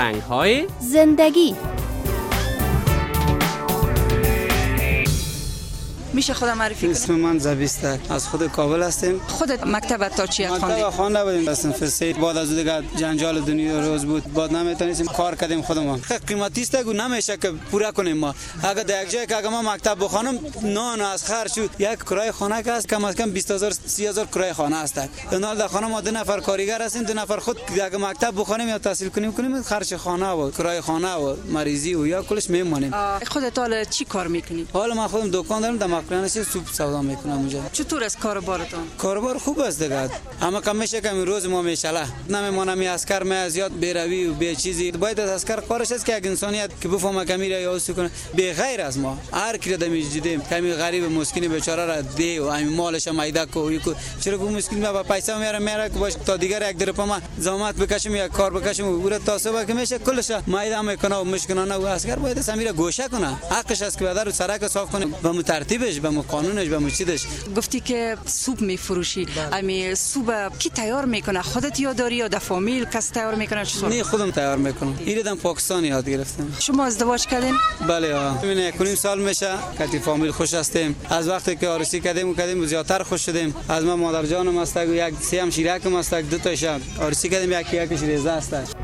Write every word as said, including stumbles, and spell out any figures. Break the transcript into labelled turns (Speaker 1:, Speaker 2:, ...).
Speaker 1: رنگ‌های
Speaker 2: زندگی.
Speaker 3: میشه خودم معرفی کنی؟
Speaker 4: اسم من زبیستر، از خود کابل هستیم.
Speaker 3: خودت مکتب تا چی خواندی؟
Speaker 4: مکتب خوانده بودیم، اصلا فسه بعد از دیگه جنجال دنیا روز بود، بعد نمیتونستیم کار کردیم خودمون. قیمتی است که نمیشه که پورا کنیم ما. اگر در یک جای که اگر ما مکتب بخوانم نه نه از خرج شد، یک کرایه خانه که است کم از کم بیست هزار سی هزار کرایه خانه است. اونال در خانه ما دو نفر کارگر هستیم، دو نفر خود اگر مکتب بخوانیم یا تحصیل کنیم کنیم خرج خانه و کرایه خانه و مریضی و یا کلش میمونیم.
Speaker 3: خودت حالا چی کار میکنی؟
Speaker 4: حالا من خودم دکان دارم در مقرنش سوپ سودا میکنم اونجا.
Speaker 3: چطور است کاروبارتون؟
Speaker 4: کاروبار خوب است دیگه. اما کم میشه که روز ما میشله. نمیمونم می اسکر می زیاد بیروی و به چیزی. باید از اسکر کارش است که انسانیت که بفهمه که میره یا اوسو کنه. به غیر از ما هر کی دمی جدیم کمی غریب مسکین بیچاره را دی و همین مالش مایده کو یکو چرا کو مسکین با پیسه میاره میاره که باش تا دیگر یک درپ ما زحمت بکشیم یا کار بکشیم و تا صبح که میشه کلش مایده میکنه و مشکنانه و اسکر باید سمیره گوشه کنه. حقش است که بدر سرک صاف کنه به ترتیبش به قانونش به مچیدش.
Speaker 3: گفتی که سوپ میفروشی. امی سوپ کی تیار میکنه؟ خودت یا داری یا در فامیل کس تیار میکنه؟ چطور؟
Speaker 4: نه خودم تیار میکنم. ایرادم پاکستانی یاد گرفتم.
Speaker 3: شما ازدواج کردین؟
Speaker 4: بله ها. من یک نیم سال میشه که فامیل خوش هستیم. از وقتی که عروسی کردیم و کردیم زیادتر خوش شدیم. از ما مادر جانم است یک سیم شیرکم است دو تا شب. عروسی کردیم یکی یکیش ریزه است.